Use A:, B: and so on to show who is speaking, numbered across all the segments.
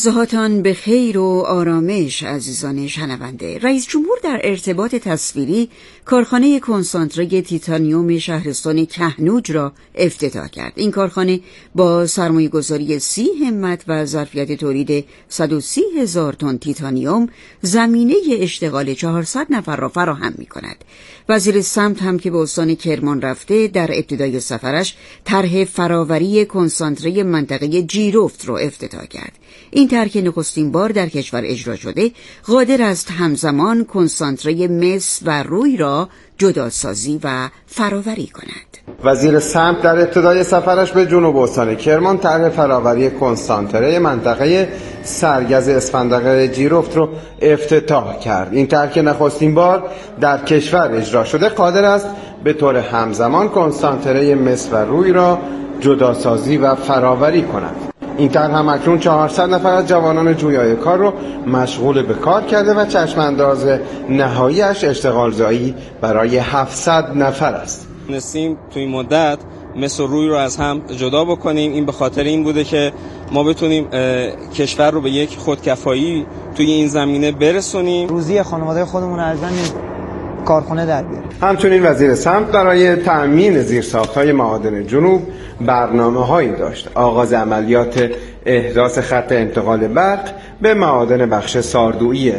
A: لحظاتان به خیر و آرامش عزیزان شنونده. رئیس جمهور در ارتباط تصویری کارخانه کنسانتره تیتانیوم شهرستان کهنوج را افتتاح کرد. این کارخانه با سرمایه‌گذاری 30 همت و ظرفیت تولید 130,000 تن تیتانیوم زمینه اشتغال 400 نفر را فراهم می‌کند. وزیر سمت هم که به استان کرمان رفته در ابتدای سفرش طرح فراوری کنسانتره منطقه جیرفت را افتتاح کرد. این طرح که نخستین بار در کشور اجرا شده قادر است همزمان کنسانتره مس و روی را جداسازی و فراوری کند.
B: وزیر سمت در ابتدای سفرش به جنوب استان کرمان طرح فراوری کنسانتره منطقه سرگز اسفندقه جیرفت رو افتتاح کرد. این طرح که نخستین بار در کشور اجرا شده قادر است به طور همزمان کنسانتره مس و روی را جداسازی و فراوری کند. این طرح هم اکنون 400 نفر از جوانان جویای کار رو مشغول به کار کرده و چشمانداز نهاییش اشتغالزایی برای 700 نفر است.
C: نسیم توی این مدت مس و روی رو از هم جدا بکنیم. این به خاطر این بوده که ما بتونیم کشور رو به یک خودکفایی توی این زمینه برسونیم.
D: روزی خانواده خودمون رو از کارخانه در بیاریم.
B: همچنین وزیر سمت برای تأمین زیرساخت‌های معادن جنوب برنامه‌هایی داشت. آغاز عملیات احداث خط انتقال برق به معادن بخش ساردویی.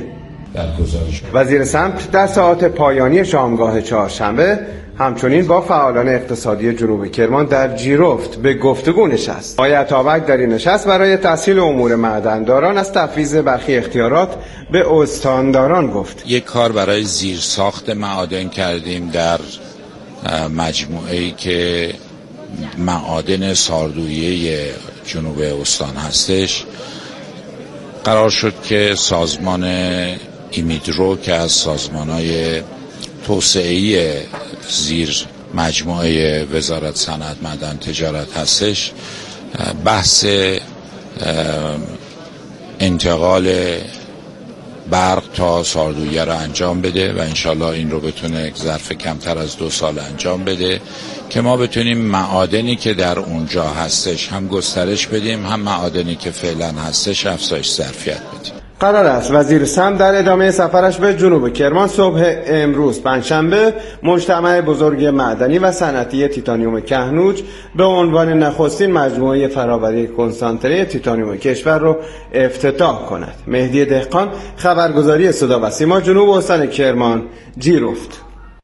B: وزیر سمت در ساعات پایانی شامگاه چهارشنبه همچنین با فعالان اقتصادی جنوب کرمان در جیرفت به گفتگو نشست. آقای عطابک در این نشست برای تسهیل امور معدنداران از تفویض برخی اختیارات به استانداران گفت.
E: یک کار برای زیرساخت معادن کردیم در مجموعه‌ای که معادن ساردویی جنوب استان هستش. قرار شد که سازمان ایمیدرو که از سازمان‌های توسعه‌ای زیر مجموعه وزارت صنعت معدن تجارت هستش بحث انتقال برق تا ساردویی را انجام بده و انشالله این رو بتونه ظرف کمتر از 2 سال انجام بده که ما بتونیم معادنی که در اونجا هستش هم گسترش بدیم هم معادنی که فعلا هستش افزایش ظرفیت بدیم.
B: قرار است وزیر سمت در ادامه سفرش به جنوب کرمان صبح امروز پنجشنبه مجتمع بزرگ معدنی و صنعتی تیتانیوم کهنوج به عنوان نخستین مجموعه فراوری کنسانتره تیتانیوم کشور را افتتاح کند. مهدی دهقان، خبرگزاری صدا و سیما، جنوب استان کرمان، جیرفت.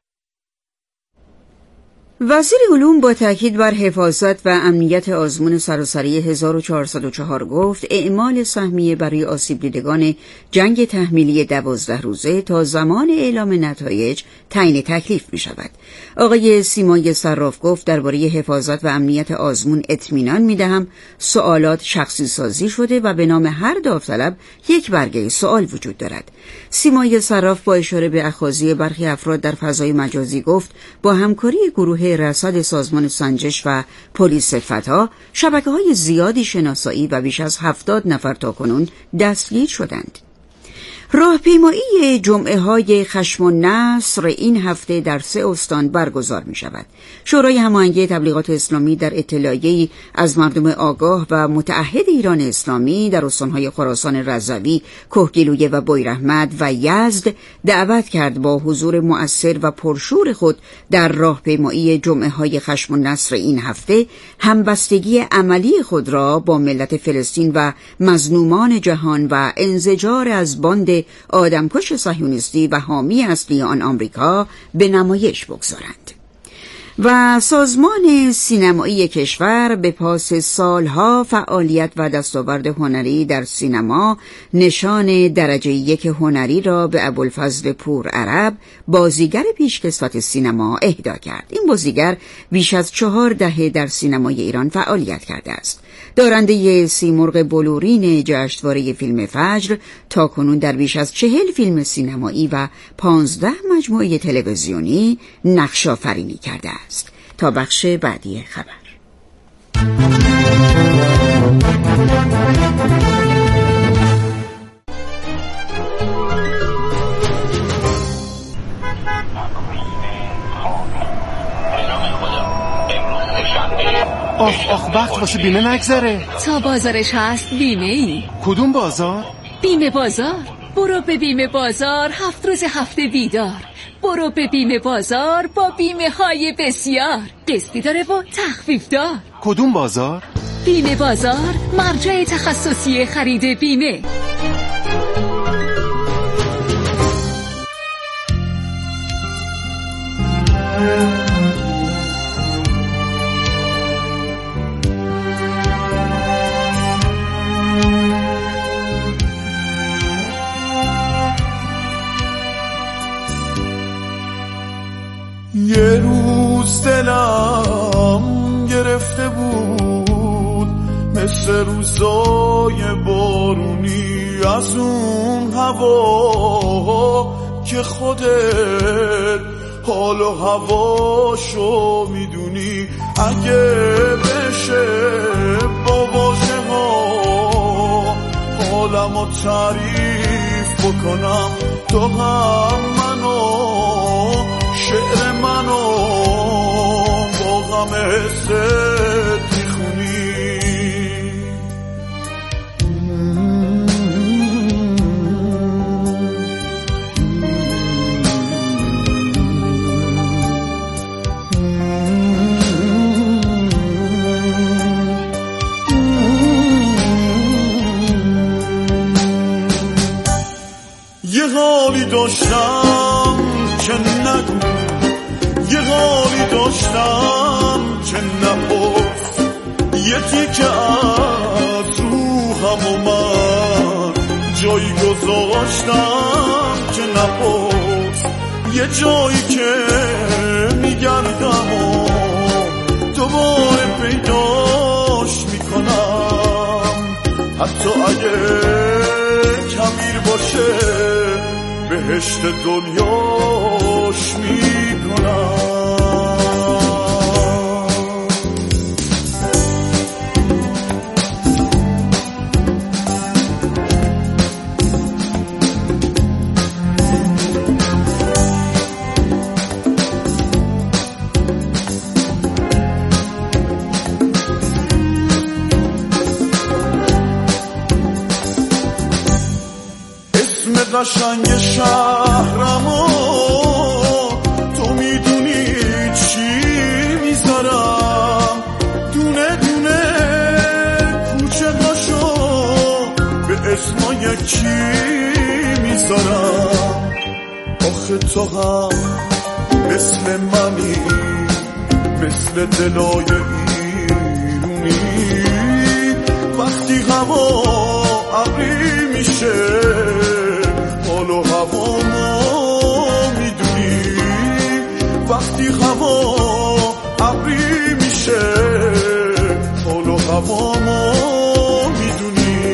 A: وزیر علوم با تاکید بر حفاظت و امنیت آزمون سراسری 1404 گفت اعمال سهمیه برای آسیب دیدگان جنگ تحمیلی 12 روزه تا زمان اعلام نتایج تعیین تکلیف می شود. آقای سیمای صراف گفت درباره حفاظت و امنیت آزمون اطمینان می دهم. سوالات شخصی سازی شده و به نام هر داوطلب یک برگه سوال وجود دارد. سیمای صراف با اشاره به اخاذی برخی افراد در فضای مجازی گفت با همکاری گروه رصد سازمان سنجش و پلیس فتا شبکه‌های زیادی شناسایی و بیش از 70 نفر تاکنون دستگیر شدند. راهپیمایی جمعه‌های خشم و نصر این هفته در 3 استان برگزار می شود. شورای هماهنگی تبلیغات اسلامی در اطلاعیه‌ای از مردم آگاه و متعهد ایران اسلامی در استان‌های خراسان رضوی، کهگیلویه و بویراحمد و یزد دعوت کرد با حضور مؤثر و پرشور خود در راهپیمایی جمعه‌های خشم و نصر این هفته همبستگی عملی خود را با ملت فلسطین و مظلومان جهان و انزجار از باند آدمکش صهیونیستی و حامی اصلی آن آمریکا به نمایش بگذارند. و سازمان سینمایی کشور به پاس سالها فعالیت و دستاورد هنری در سینما نشان درجه 1 هنری را به ابوالفضل پورعرب بازیگر پیشکسوت سینما اهدا کرد. این بازیگر بیش از 4 دهه در سینمای ایران فعالیت کرده است. دارنده سیمرغ بلورین جشنواره فیلم فجر تاکنون در بیش از 40 فیلم سینمایی و 15 مجموعه تلویزیونی نقش آفرینی کرده است. تا بخش بعدی خبر.
F: آخ وقت واسه بیمه نگذره.
G: تا بازارش هست بیمه ای.
F: کدوم بازار؟
G: بیمه بازار. برو به بیمه بازار 7 روز هفته بیدار. برو به بیمه بازار با بیمه های بسیار. قسطی داره و تخفیف دار.
F: کدوم بازار؟
G: بیمه بازار، مرجع تخصصی خرید بیمه.
H: یه روز دلم گرفته بود مثل روزای بارونی از اون هوا که خودت حال و هواشو میدونی. اگه بشه با واژه ها حالمو تعریف بکنم، تو هم منو شعر منو با غم حست میخونی. یه حالی داشتم که نگو، یه حالی داشتم که نپرس، یه تیکه از روحم و من جایی گذاشتم که نپرس. یه جایی که میگردم و دوباره پیداش میکنم، حتی اگه کبیر باشه بهشت دنیاش میکنم. قشنگ شهرمو تو میدونی چی میذارم، دونه دونه کوچه هاشو به اسمای کی میذارم. آخه تو هم مثل منی، مثل دلای ایرونی، وقتی هوا ابری میشه حال و هوامو میدونی، وقتی هوا ابری میشه حال و هوامو میدونی.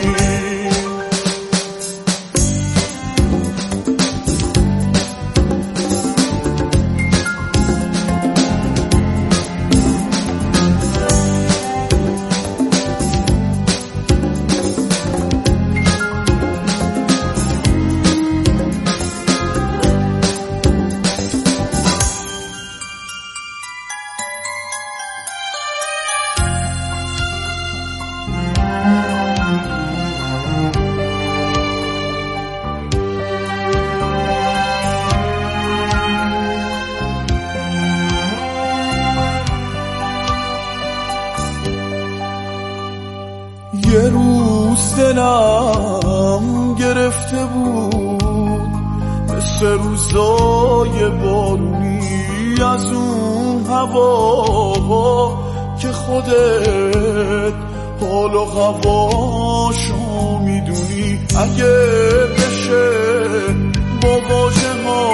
H: یه روز دلم گرفته بود مثل روزای بارونی از اون هوا که خودت حال و هواشو میدونی. اگه بشه با واژه ها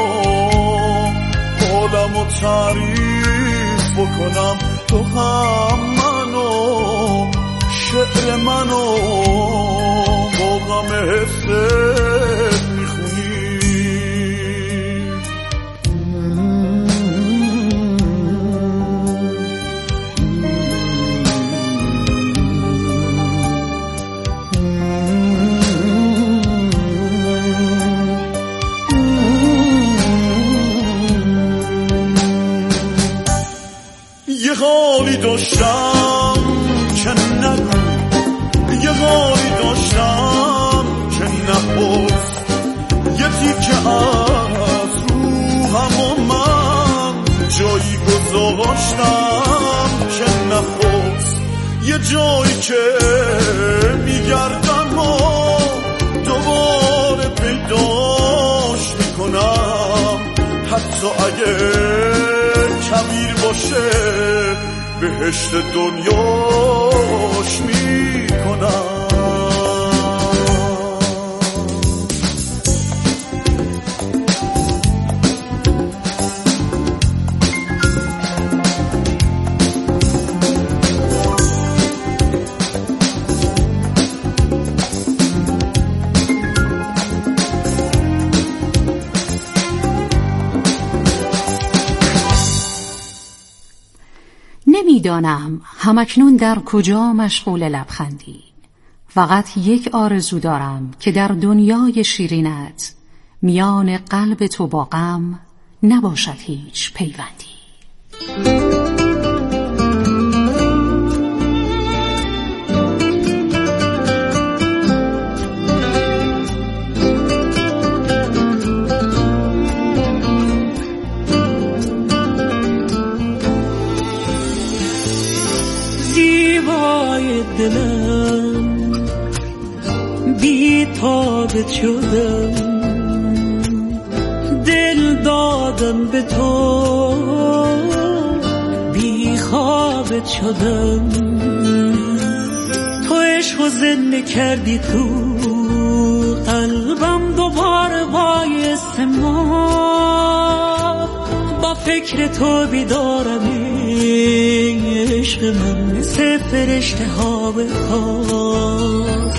H: حالمو تعریف بکنم، تو هم منو شعر منو با غم حست میخونی. یه حالی داشتم از روحم و من جایی گذاشتم که نخواست، یه جایی که میگردم و دوباره پیداش میکنم، حتی اگه کبیر باشه بهشت دنیاش میکنم.
I: نمیدانم همکنون در کجا مشغول لبخندی، فقط یک آرزو دارم که در دنیای شیرینت میان قلب تو با غم نباشد هیچ پیوندی.
J: دلم بی تابت شدم، دل دادم به تو بی خوابت شدم، تو عشق و زنده کردی تو قلبم، دوباره بایست ما با فکر تو بیدارم، عشق من مثل فرشته ها به خواب،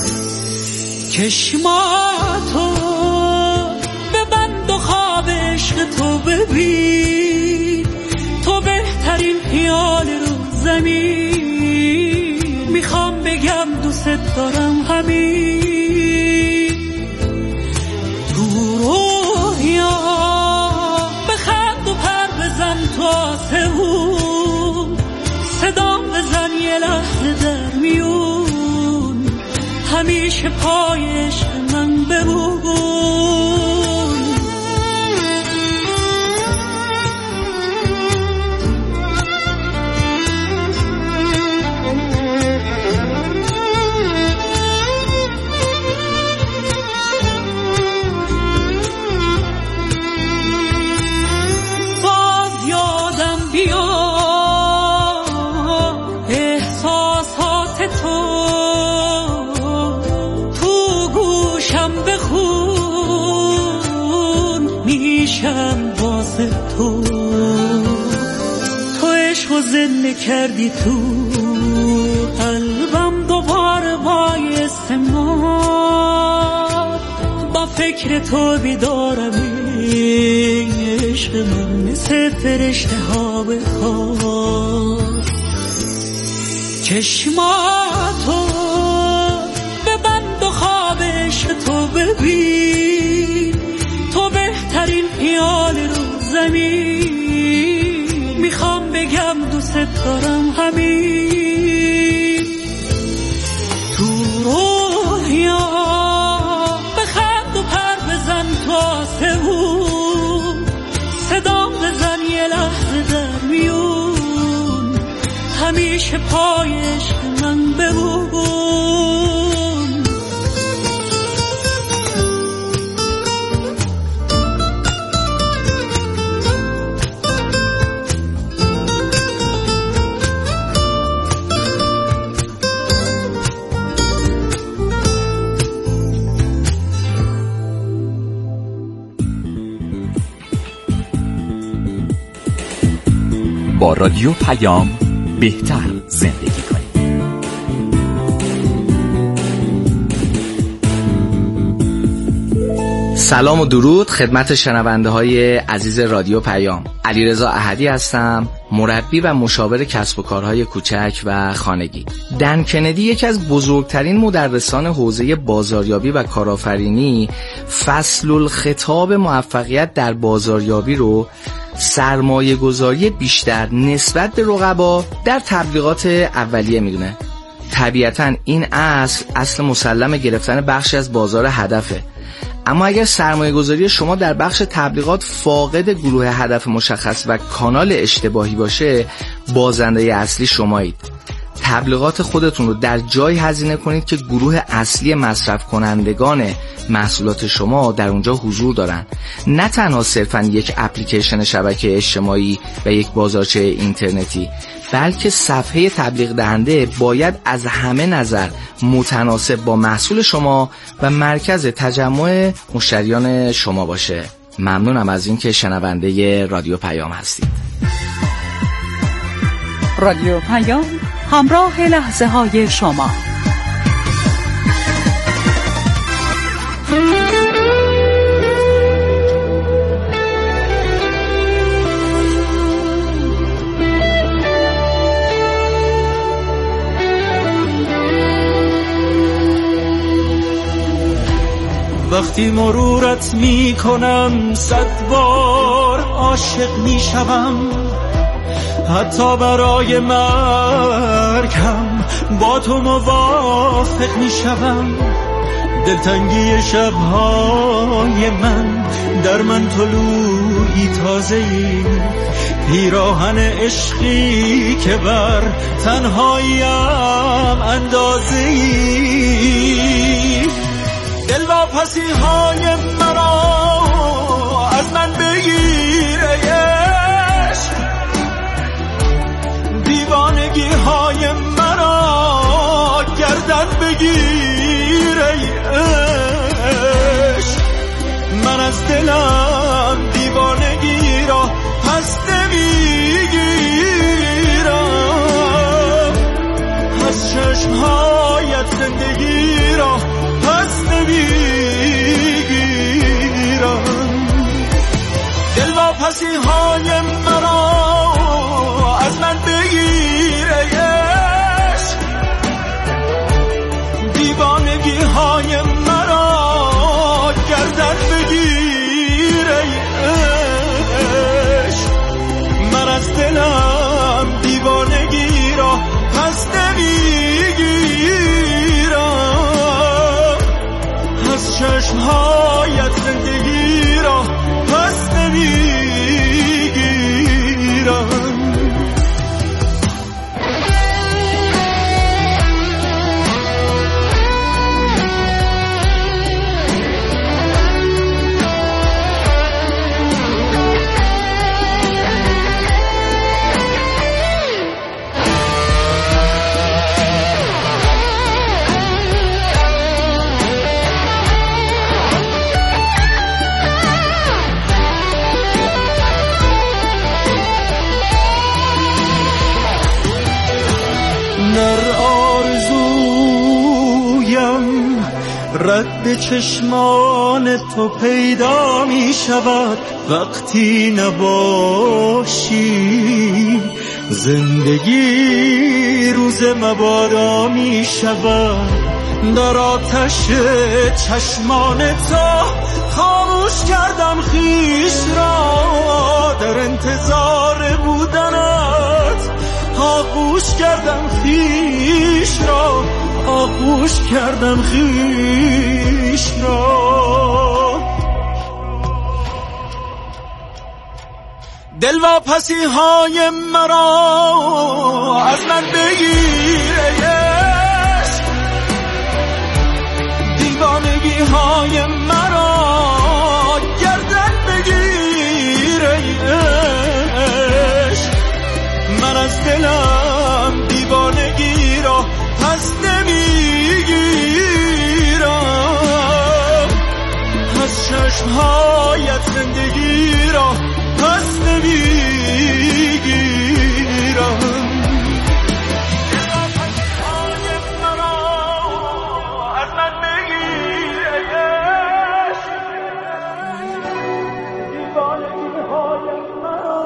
J: چشماتو ببند و خواب عشق تو ببین، تو بهترین خیال رو زمین، میخوام بگم دوست دارم همین، تو رویا بخند و پر بزن تو آسمون، صدام بزن یه لحظه در میون، همیشه پای عشق من بمون. باز یادم بیا میشم واسه تو، تو عشق و زنده کردی تو قلبم، دوباره بایست ما با فکر تو بیدارم، عشق من مثل فرشته ها به خواب، چشماتو ببند و خواب عشق تو ببین، تو بهترین خیال رو زمین، میخوام بگم دوست دارم همین، تو روحیا بخند و پر بزن تو آسمون، صدام بزن یه لحظه در میون، همیشه پای عشق من بمون.
K: با رادیو پیام بهتر زندگی کنید.
L: سلام و درود خدمت شنونده های عزیز رادیو پیام. علیرضا احدی هستم، مربی و مشاور کسب و کارهای کوچک و خانگی. دن کندی یکی از بزرگترین مدرسان حوزه بازاریابی و کارآفرینی فصل الخطاب موفقیت در بازاریابی رو سرمایه گذاری بیشتر نسبت به رقبا در تبلیغات اولیه میدونه. طبیعتاً این اصل مسلم گرفتن بخشی از بازار هدفه، اما اگر سرمایه گذاری شما در بخش تبلیغات فاقد گروه هدف مشخص و کانال اشتباهی باشه، بازنده اصلی شمایید. تبلیغات خودتون رو در جایی هزینه کنید که گروه اصلی مصرف کنندگان محصولات شما در اونجا حضور دارن، نه تنها صرفاً یک اپلیکیشن شبکه اجتماعی و یک بازارچه اینترنتی، بلکه صفحه تبلیغ دهنده باید از همه نظر متناسب با محصول شما و مرکز تجمع مشتریان شما باشه. ممنونم از اینکه شنونده رادیو پیام هستید.
I: رادیو پیام، همراه لحظه های شما.
J: وقتی مرورت می کنم 100 بار عاشق می شوم، حتی برای مرگم با تو موافق می شوم. دلتنگی شبهای من در من طلوعی تازه‌ای، پیراهن عشقی که بر تنهاییم اندازه‌ای. دلواپسی های مرا از من بگیر ای عشق، دیوانگی های مرا گردن بگیر ای عشق. من از دلم دیوانگی را پس نمیگیرم، از چشمهایت زندگی را پس نمیگیرم. دلواپسی های مرا از من بگیر ای عشق، دیوانگی های مرا گردن بگیر ای عشق. من از دلم دیوانگی را پس نمیگیرم، از چشمهایت زندگی را پس نمیگیرم. رد چشمان تو پیدا می شود وقتی نباشی، زندگی روز مبادا می شود. در آتش چشمان تو خاموش کردم خویش را، در انتظار بودنت آغوش کردم خویش را، آغوش کردم خویش را. دلواپسی های مرا از من بگیر ای عشق، دیوانگی های مرا گردن بگیر ای عشق. من از دلم دیوانگی را پس نمیگیرم، از چشمهایت زندگی را پس نمیگیرم. از من بگیر ای عشق، دیوانگی های مرا.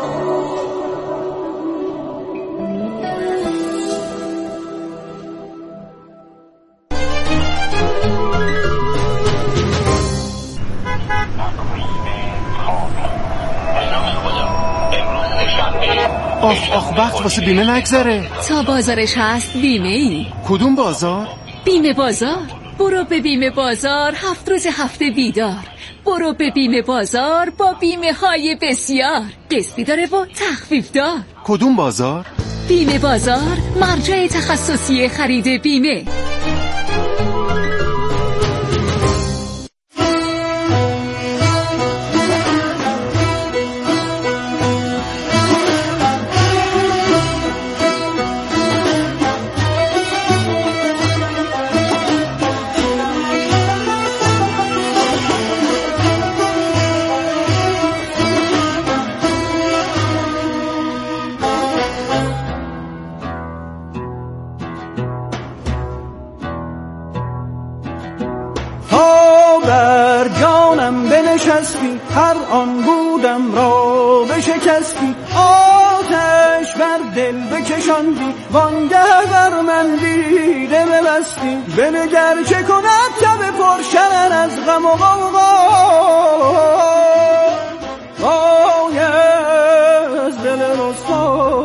F: آخ وقت واسه بیمه نگذره.
G: تا بازارش هست بیمه ای.
F: کدوم بازار؟
G: بیمه بازار. برو به بیمه بازار 7 روز هفته بیدار. برو به بیمه بازار با بیمه های بسیار. قسطی داره و تخفیف دار.
F: کدوم بازار؟
G: بیمه بازار، مرجع تخصصی خرید بیمه.
J: بنشستی هر آن بودم را بشکستی، آتش بر دل بکشاندی وانگه بر من دیده ببستی. بنگر چه کند تب پرشرر از غم و غوغا، وای از دل رسوا.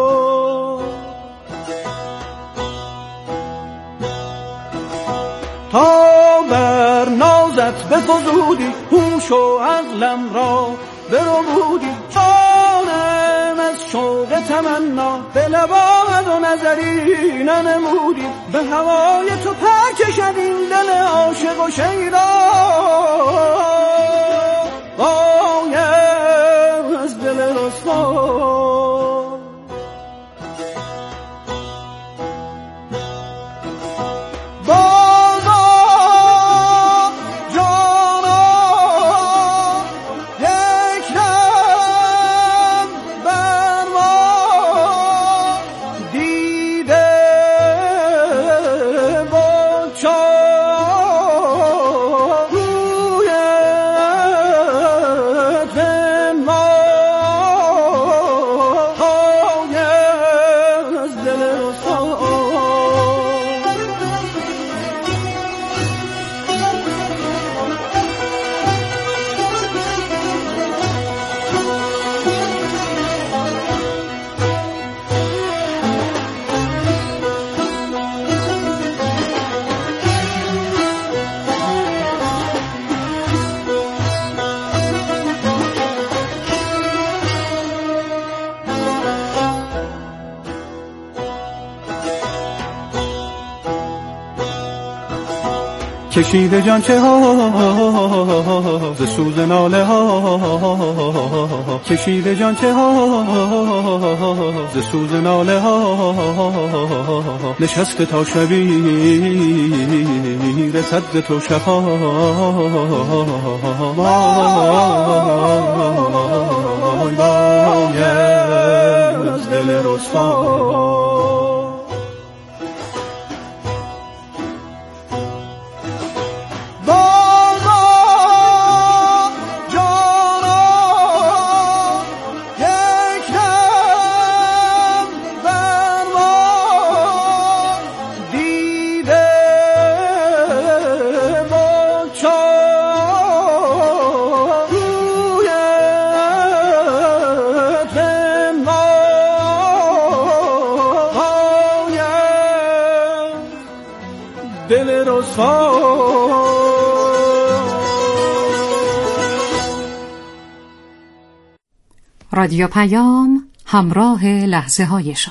J: تا بر نازت بفزودی هوش و عقلم را بربودی، جانم از شوق تمنا به لباد و نظری ننمودی. به هوای تو پر کشد این دل عاشق و شیدا، وای از دل رسوا. کشیده جان چه ها ز سوز ناله ها، کشیده جان چه ها ز سوز ناله ها. نشسته تا شبی رسد ز تو شفا، وای از دل رسوا.
I: رادیو پیام، همراه لحظه های شما.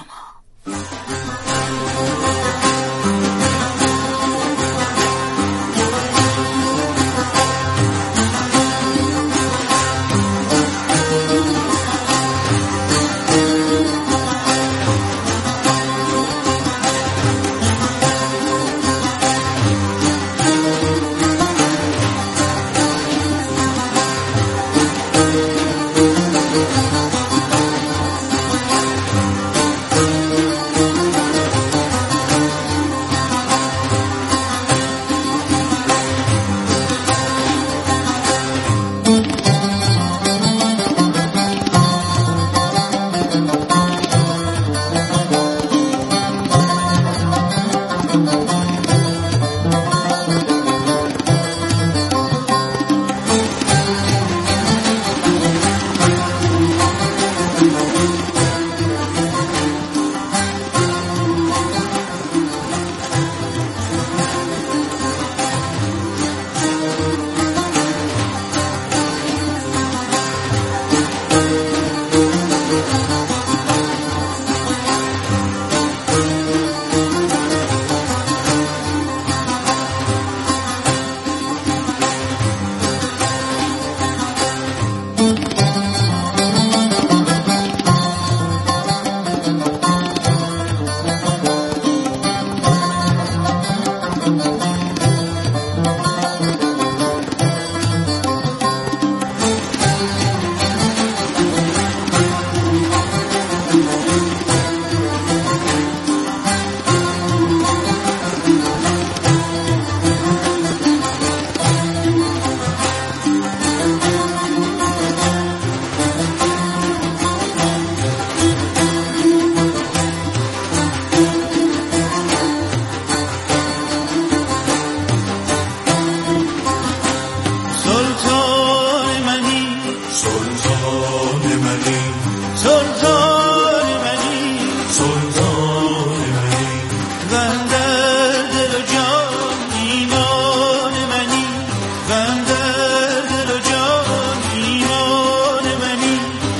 J: سلطان منی سلطان منی سلطان منی سلطان منی بندر دل و جان ایمان منی بندر دل و جان ایمان منی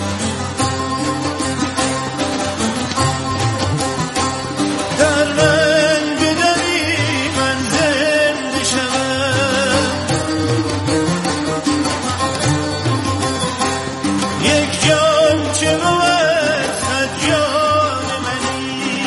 J: در من بدری من زنده شوم یک جان چه بود صد جان منی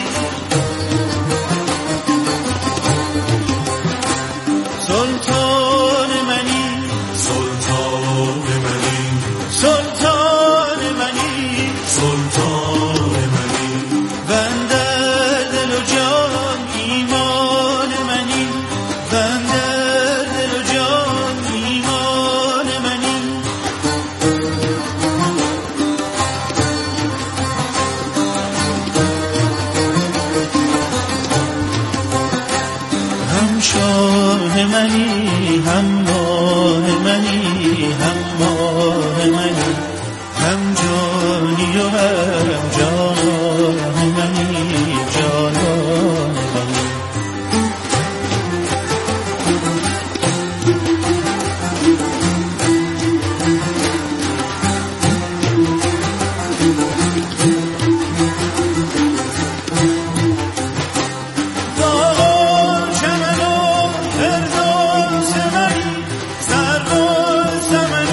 J: سلطان منی سلطان منی سلطان منی سلطان منی بندر دل و جان ایمان منی بندر دل و جان ایمان منی هم شاه منی هم ماه منی هم ماه منی هم جانی و هم جانان منی جانان منی باغ چمن و فردوس منی سرو و سمن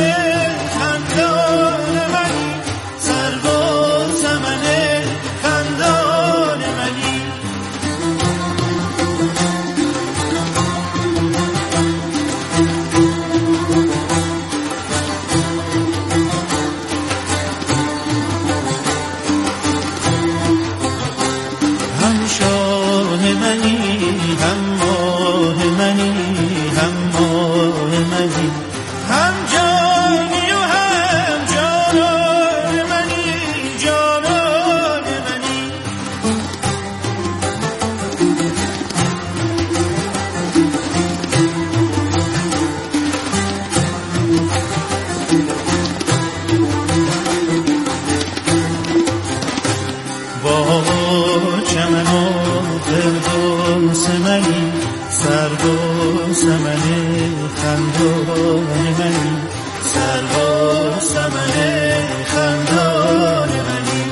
J: خندان منی سرو و سمن خندان منی هم شاه منی هم ماه منی هم ماه منی هم جانی و هم جانان منی جانان منی با چمن و فردوس منی سرو و سمن خندان منی سرو و سمن خندان منی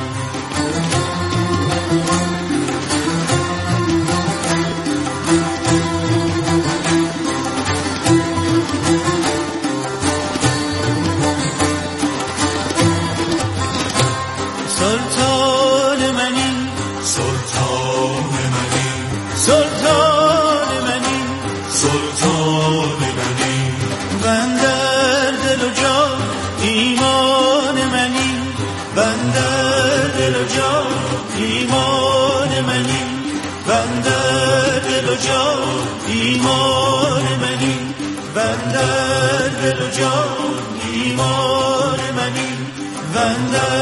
J: سلطان منی سلطان منی سلطان منی سلطان منی بندر دل و جان ایمان منی بندر دل و جان ایمان منی بندر دل و جان ایمان منی بندر دل و جان ایمان منی بندر